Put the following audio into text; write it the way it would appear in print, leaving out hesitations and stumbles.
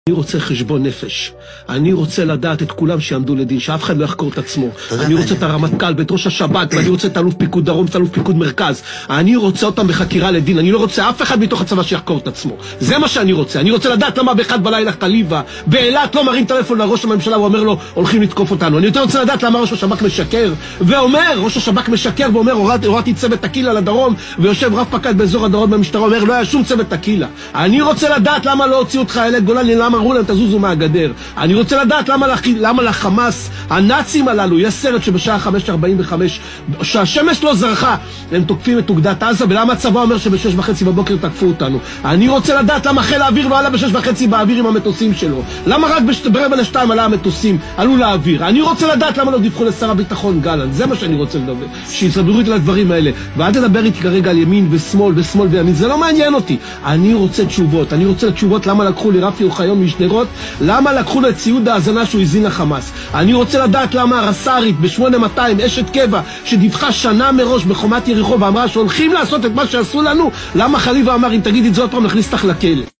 אני רוצה חשבון נפש, אני רוצה לדעת את כולם שיעמדו לדין, שאף אחד לא יחקור את עצמו. אני רוצה את הרמטכ"ל ואת ראש השב"כ, ואני רוצה את אלוף פיקוד דרום, את אלוף פיקוד מרכז. אני רוצה אותם בחקירה לדין, אני לא רוצה אף אחד מתוך הצבא שיחקור את עצמו. זה מה שאני רוצה. אני רוצה לדעת למה באחד בלילה חליבה באילת לא מרים טלפון לראש הממשלה ואומר לו הולכים לתקוף אותנו. אני יותר רוצה לדעת למה ראש השב"כ משקר ואומר, ראש השב"כ משקר ואומר הורדתי צוות תקילה לדרום, ויושב רב פקד באזור הדרום במשטרה אומר לא היה שום צוות תקילה. אני רוצה לדעת למה לא הוציאו את חיילי גולני, למה אמרו להם תזוזו מהגדר. אני רוצה לדעת למה לחמאס, הנאצים הללו, יש סרט שבשעה 5:45 שהשמש לא זרחה הם תוקפים את אוגדת עזה, ולמה הצבא אומר שב6:30 בבוקר תקפו אותנו. אני רוצה לדעת למה חיל האוויר לא עלה ב6:30 באוויר עם המטוסים שלו, למה רק ב1:45 עלה המטוסים עלו לאוויר. אני רוצה לדעת למה לא דיווחו לשר הביטחון גלנט. זה מה שאני רוצה לדבר, שיסדרו איתי לדברים האלה, ואל תדבר איתי כרגע על ימין ושמאל ושמאל וימין, זה לא מעניין אותי. אני רוצה תשובות, אני רוצה תשובות למה לקחו לרפי אוחיון משדרות, למה לקחו לציוד ההזנה שהוא הזין לחמאס. אני רוצה לדעת למה הרס"רית ב8200 אשת קבע שדיווחה שנה מראש בחומת יריחו ואמרה שהולכים לעשות את מה שעשו לנו, למה חליבה אמר אם תגידי את זה עוד פעם נכניס לך לכלא.